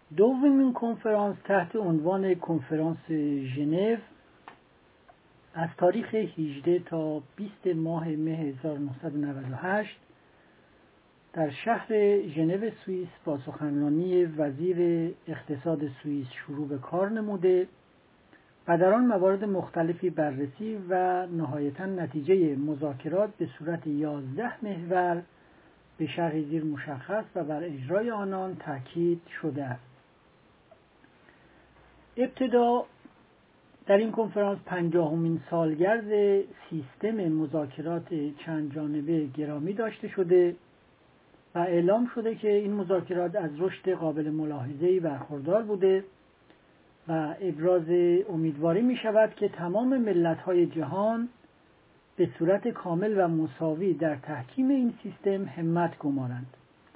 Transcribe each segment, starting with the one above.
دومین کنفرانس تحت عنوان کنفرانس ژنو از تاریخ 18 تا 20 ماه مه 1998 در شهر ژنو سوئیس با سخنرانی وزیر اقتصاد سوئیس شروع به کار نموده و در آن موارد مختلفی بررسی و نهایتاً نتیجه مذاکرات به صورت 11 محور به شرح زیر مشخص و بر اجرای آنان تاکید شده است. ابتدا در این کنفرانس 50مین سالگرد سیستم مذاکرات چند جانبه گرامی داشته شده و اعلام شده که این مذاکرات از رشد قابل ملاحظه‌ای برخوردار بوده و ابراز امیدواری می شود که تمام ملت‌های جهان به صورت کامل و مساوی در تحکیم این سیستم همت گمارند.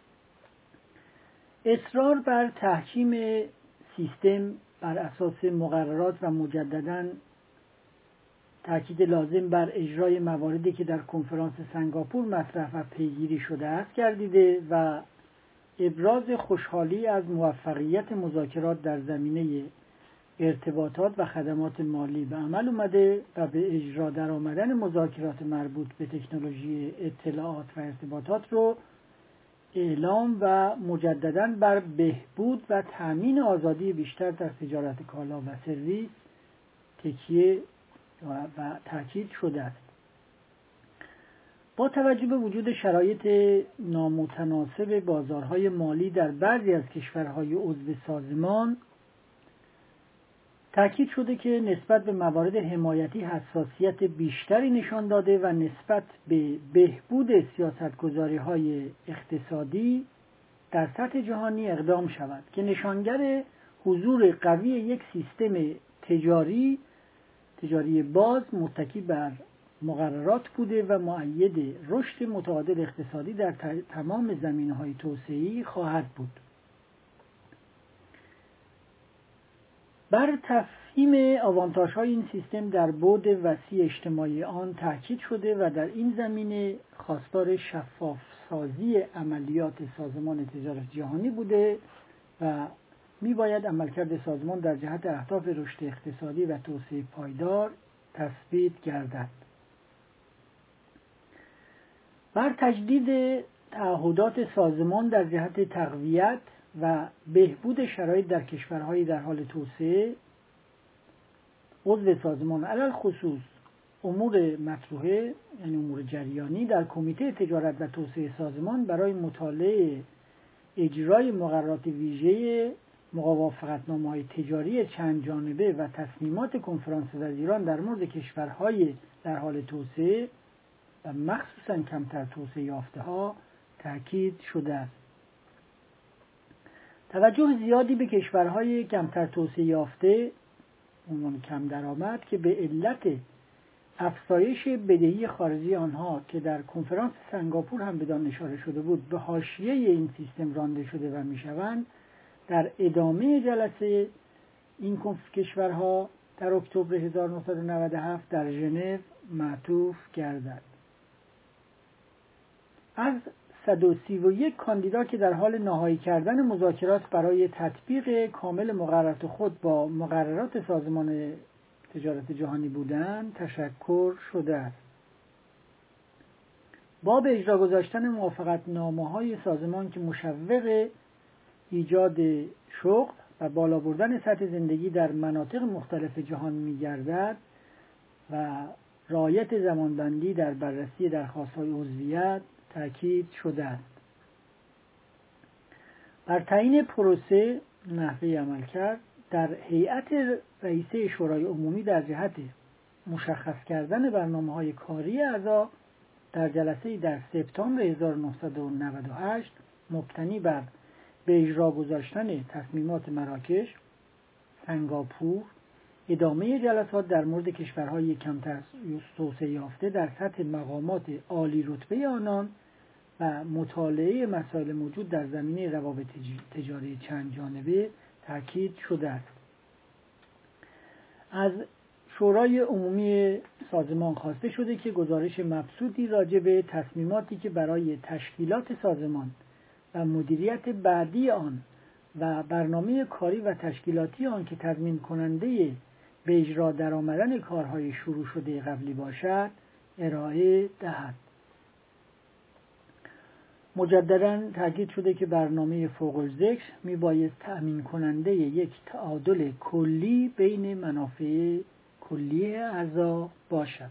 اصرار بر تحکیم سیستم بر اساس مقررات و مجدداً تأکید لازم بر اجرای مواردی که در کنفرانس سنگاپور مطرح و پیگیری شده است گردیده و ابراز خوشحالی از موفقیت مذاکرات در زمینه ارتباطات و خدمات مالی به عمل اومده و به اجرا در آمدن مذاکرات مربوط به تکنولوژی اطلاعات و ارتباطات رو اعلام و مجدداً بر بهبود و تأمین آزادی بیشتر در تجارت کالا و سرویس تکیه و تاکید شده است. با توجه به وجود شرایط نامتناسب بازارهای مالی در بعضی از کشورهای عضو سازمان، تاکید شده که نسبت به موارد حمایتی حساسیت بیشتری نشان داده و نسبت به بهبود سیاستگذاری‌های اقتصادی در سطح جهانی اقدام شود که نشانگر حضور قوی یک سیستم تجاری باز متکی بر مقررات بوده و مؤید رشد متعادل اقتصادی در تمام زمینه‌های توسعه‌ای خواهد بود. بر تفهیم آوانتاژهای این سیستم در بعد وسیع اجتماعی آن تاکید شده و در این زمینه خواستار شفاف سازی عملیات سازمان تجارت جهانی بوده و میباید عملکرد سازمان در جهت اهداف رشد اقتصادی و توسعه پایدار تثبیت گردد. بر تجدید تعهدات سازمان در جهت تقویت و بهبود شرایط در کشورهای در حال توسعه عضو سازمان علل خصوص امور مطروحه یعنی امور جریانی در کمیته تجارت و توسعه سازمان برای مطالعه اجرای مقررات ویژه موافقتنامه‌های تجاری چند جانبه و تصمیمات کنفرانس وزیران در مورد کشورهای در حال توسعه و مخصوصاً کمتر توسعه یافته‌ها تاکید شده است. توجه زیادی به کشورهای کمتر توسعه یافته عنوان کم درآمد که به علت افزایش بدهی خارجی آنها که در کنفرانس سنگاپور هم بدان اشاره شده بود به حاشیه این سیستم رانده شده و میشوند در ادامه جلسه این کشورها در اکتبر 1997 در ژنو معطوف گردد. از 131 کاندیدا که در حال نهایی کردن مذاکرات برای تطبیق کامل مقررات خود با مقررات سازمان تجارت جهانی بودند تشکر شده است. با به اجرا گذاشتن موافقتنامه‌های سازمان که مشوق ایجاد شغل و بالا بردن سطح زندگی در مناطق مختلف جهان می‌گردد و رعایت زمانبندی در بررسی درخواست‌های عضویت تأکید شده است. بر تعیین پروسه نحوه عملکرد در هیئت رئیسه شورای عمومی در جهت مشخص کردن برنامه‌های کاری اعضا در جلسه‌ای در سپتامبر 1998 مبتنی بر به اجرا گذاشتن تصمیمات مراکش، سنگاپور، ادامه جلسات در مورد کشورهای کمتر توسعه یافته در سطح مقامات عالی رتبه آنان و مطالعه مسائل موجود در زمینه روابط تجاری چند جانبه تاکید شده است. از شورای عمومی سازمان خواسته شده که گزارش مبسوطی راجع به تصمیماتی که برای تشکیلات سازمان و مدیریت بعدی آن و برنامه کاری و تشکیلاتی آن که تضمین کننده به اجرا درآمدن کارهای شروع شده قبلی باشد ارائه دهد. مجدداً تاکید شده که برنامه فوق الذکر میبایست تأمین کننده یک تعادل کلی بین منافع کلی اعضا باشد.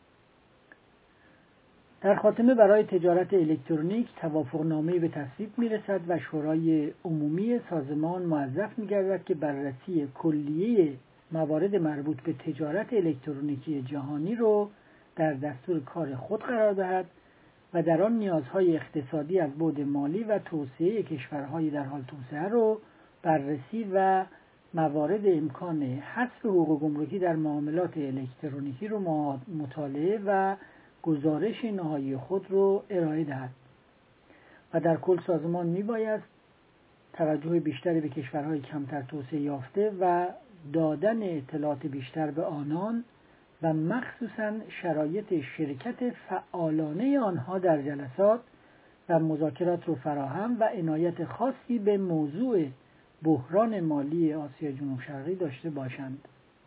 در خاتمه برای تجارت الکترونیک توافقنامه‌ای به تصویب میرسد و شورای عمومی سازمان موظف می‌گردد که بررسی کلیه موارد مربوط به تجارت الکترونیکی جهانی رو در دستور کار خود قرار دهد و در آن نیازهای اقتصادی از بعد مالی و توسعه کشورهای در حال توسعه رو بررسی و موارد امکان حذف حقوق گمرکی در معاملات الکترونیکی رو مطالعه و گزارش نهایی خود رو ارائه دهد و در کل سازمان میبایست توجه بیشتری به کشورهای کمتر توسعه یافته و دادن اطلاعات بیشتر به آنان و مخصوصاً شرایط شرکت فعالانه آنها در جلسات و مذاکرات رو فراهم و عنایت خاصی به موضوع بحران مالی آسیا جنوب شرقی داشته باشند.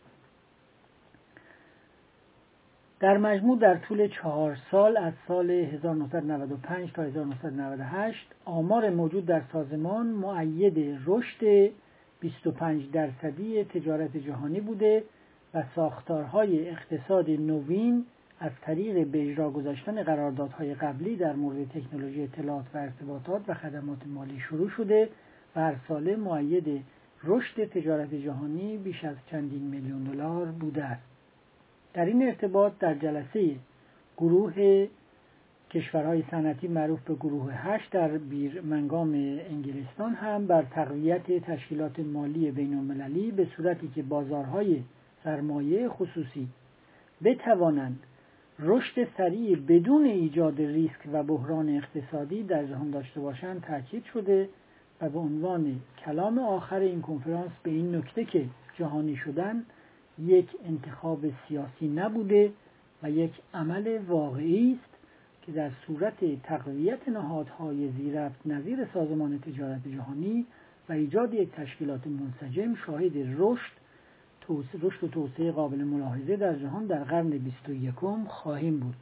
در مجموع در طول 4 سال از سال 1995 تا 1998 آمار موجود در سازمان مؤید رشد 25% تجارت جهانی بوده و ساختارهای اقتصاد نوین از طریق به اجرا گذاشتن قراردادهای قبلی در مورد تکنولوژی اطلاعات و ارتباطات و خدمات مالی شروع شده و هر ساله مؤید رشد تجارت جهانی بیش از چندین میلیون دلار بوده است. در این ارتباط در جلسه گروه کشورهای صنعتی معروف به گروه 8 در بیرمنگام انگلستان هم بر تقویت تشکیلات مالی بین‌المللی به صورتی که بازارهای سرمایه خصوصی بتوانند رشد سریع بدون ایجاد ریسک و بحران اقتصادی در جهان داشته باشند تاکید شده و به عنوان کلام آخر این کنفرانس به این نکته که جهانی شدن یک انتخاب سیاسی نبوده و یک عمل واقعی است که در صورت تقویت نهادهای ذی‌ربط نظیر سازمان تجارت جهانی و ایجاد یک تشکیلات منسجم شاهد رشد و توسعه قابل ملاحظه در جهان در قرن 21 خواهیم بود.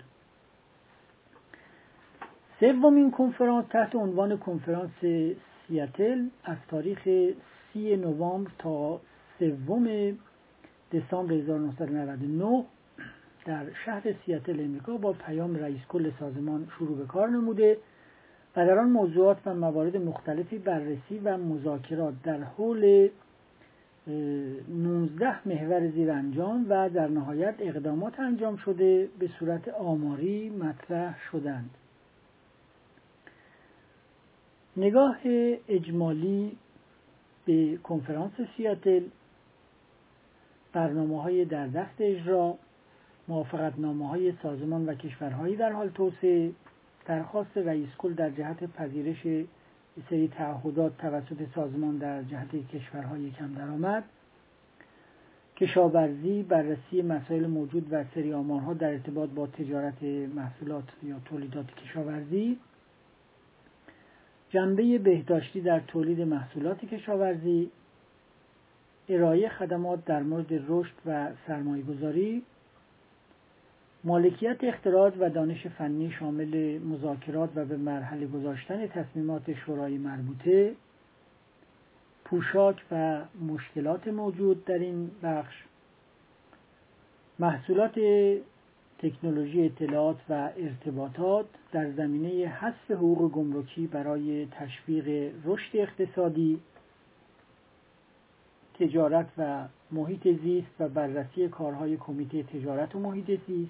سومین کنفرانس تحت عنوان کنفرانس سیاتل از تاریخ 30 نوامبر تا 3 دسامبر 1999 در شهر سیاتل امریکا با پیام رئیس کل سازمان شروع به کار نموده و در آن موضوعات و موارد مختلفی بررسی و مذاکرات در حول 19 محور زیر انجام و در نهایت اقدامات انجام شده به صورت آماری مطرح شدند. نگاه اجمالی به کنفرانس سیاتل، برنامه‌های در دست اجرا، موافقتنامه‌های سازمان و کشورهایی در حال توسعه، درخواست رئیس کل در جهت پذیرش سری تعهدات توسط سازمان در جهت کشورهای کم درآمد، کشاورزی، بررسی مسائل موجود و سری آمارها در ارتباط با تجارت محصولات یا تولیدات کشاورزی، جنبه بهداشتی در تولید محصولات کشاورزی، ارائه خدمات در مورد رشد و سرمایه‌گذاری، مالکیت اختراعات و دانش فنی شامل مذاکرات و به مرحله گذاشتن تصمیمات شورای مربوطه، پوشاک و مشکلات موجود در این بخش، محصولات تکنولوژی اطلاعات و ارتباطات در زمینه حذف حقوق گمرکی برای تشویق رشد اقتصادی، تجارت و محیط زیست و بررسی کارهای کمیته تجارت و محیط زیست،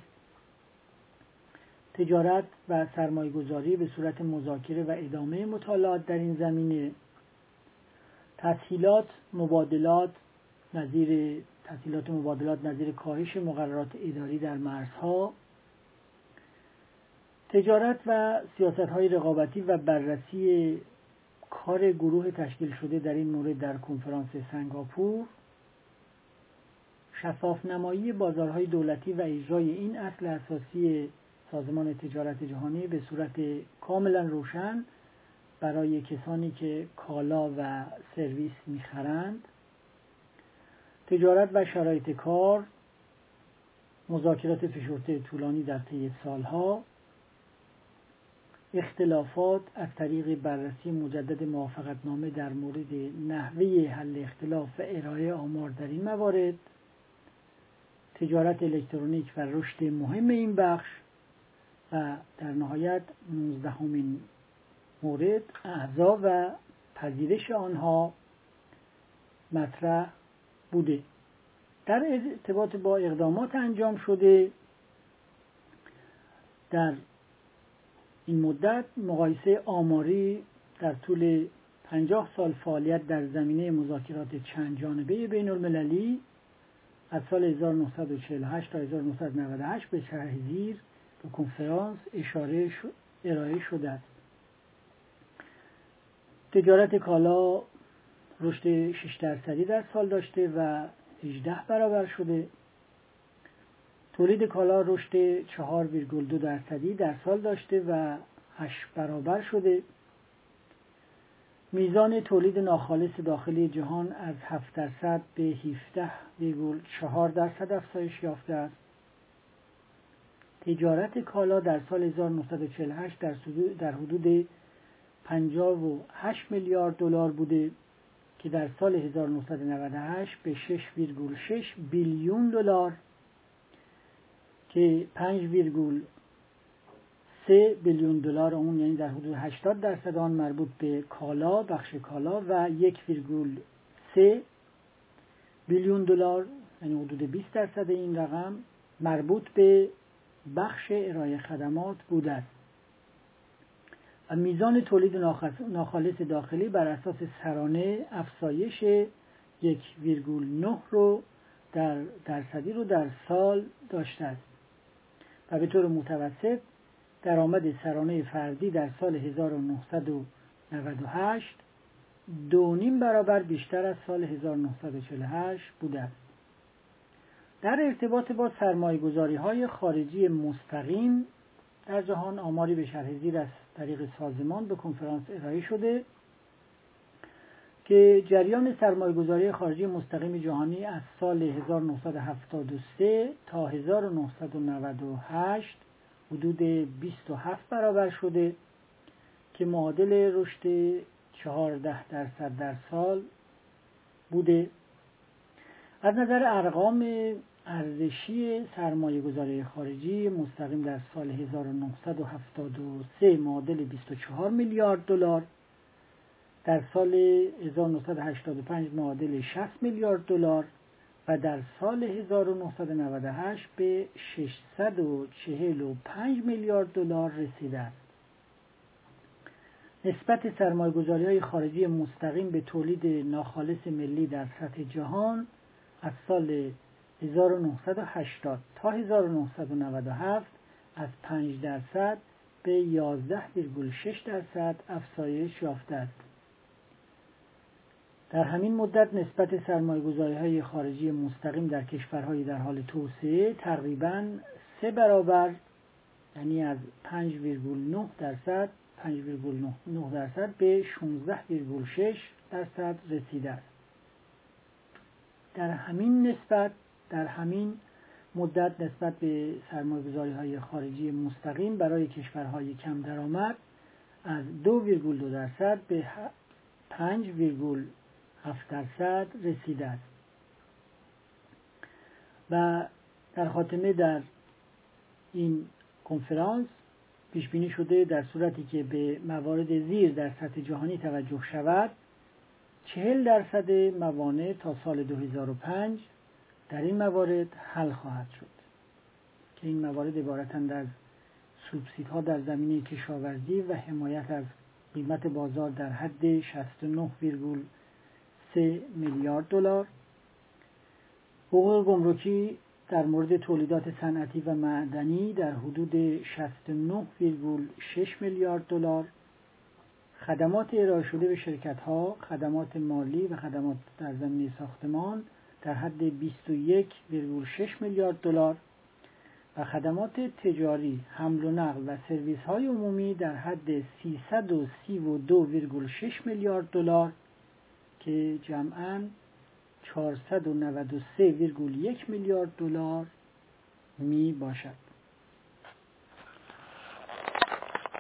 تجارت و سرمایه‌گذاری به صورت مذاکره و ادامه مطالعات در این زمینه، تسهیلات مبادلات نظیر کاهش مقررات اداری در مرزها، تجارت و سیاست‌های رقابتی و بررسی کار گروه تشکیل شده در این مورد در کنفرانس سنگاپور، شفاف نمایی بازارهای دولتی و اجرای این اصل اساسی سازمان تجارت جهانی به صورت کاملا روشن برای کسانی که کالا و سرویس میخرند، تجارت و شرایط کار، مذاکرات فشرده طولانی در طی سالها، اختلافات از طریق بررسی مجدد موافقتنامه در مورد نحوه حل اختلاف و ارائه آمار در این موارد، تجارت الکترونیک و رشد مهم این بخش و در نهایت 19مین مورد اعضا و پذیرش آنها مطرح بوده. در ارتباط با اقدامات انجام شده در این مدت، مقایسه آماری در طول 50 سال فعالیت در زمینه مذاکرات چند جانبه بین المللی از سال 1948 تا 1998 به شرح زیر به کنفرانس ارائه شده است. تجارت کالا رشد 6% در سال داشته و 18 برابر شده. تولید کالا رشد 4.2% در سال داشته و 8 برابر شده. میزان تولید ناخالص داخلی جهان از 7% به 17.4% افزایش یافته است. تجارت کالا در سال 1948 در حدود 58 میلیارد دلار بوده که در سال 1998 به 6.6 بیلیون دلار که 5.3 بیلیون دلار اون، یعنی در حدود 80% آن مربوط به کالا، بخش کالا، و 1.3 بیلیون دلار یعنی حدود 20% این رقم مربوط به بخش ارائه خدمات بوده است. و میزان تولید ناخالص داخلی بر اساس سرانه افزایش 1.9 درصدی رو در سال داشته است و به طور متوسط درآمد سرانه فردی در سال 1998 2.5 برابر بیشتر از سال 1948 بوده است. در ارتباط با سرمایه‌گذاری‌های خارجی مستقیم در جهان، آماری به شرح زیر از طریق سازمان به کنفرانس ارائه شده که جریان سرمایه‌گذاری خارجی مستقیم جهانی از سال 1973 تا 1998 حدود 27 برابر شده که معادل رشد 14% در سال بوده. از نظر ارقام ارزشی سرمایه‌گذاری خارجی مستقیم در سال 1973 معادل 24 میلیارد دلار، در سال 1985 معادل 60 میلیارد دلار و در سال 1998 به 645 میلیارد دلار رسیده است. نسبت سرمایه‌گذاری‌های خارجی مستقیم به تولید ناخالص ملی در سطح جهان از سال 1980 تا 1997 از 5% به 11.6% افزایش یافته است. در همین مدت نسبت سرمایه‌گذاری‌های خارجی مستقیم در کشورهای در حال توسعه تقریباً 3 برابر، یعنی از 5.9% به 16.6% رسیده است. در همین مدت نسبت به سرمایه‌گذاری‌های خارجی مستقیم برای کشورهای کم درآمد از 2.2% به 5.7% رسیده است. و در خاتمه در این کنفرانس پیش بینی شده در صورتی که به موارد زیر در سطح جهانی توجه شود، 40% موانع تا سال 2005 در این موارد حل خواهد شد که این موارد عبارتند از سوبسیدها در زمینه کشاورزی و حمایت از قیمت بازار در حد 69.3 میلیارد دلار، حقوق گمرکی در مورد تولیدات صنعتی و معدنی در حدود 69.6 میلیارد دلار، خدمات ارائه شده به شرکت‌ها، خدمات مالی و خدمات در زمینه ساختمان در حد 21.6 میلیارد دلار و خدمات تجاری، حمل و نقل و سرویس های عمومی در حد 332.6 میلیارد دلار که جمعاً 493.1 میلیارد دلار می باشد.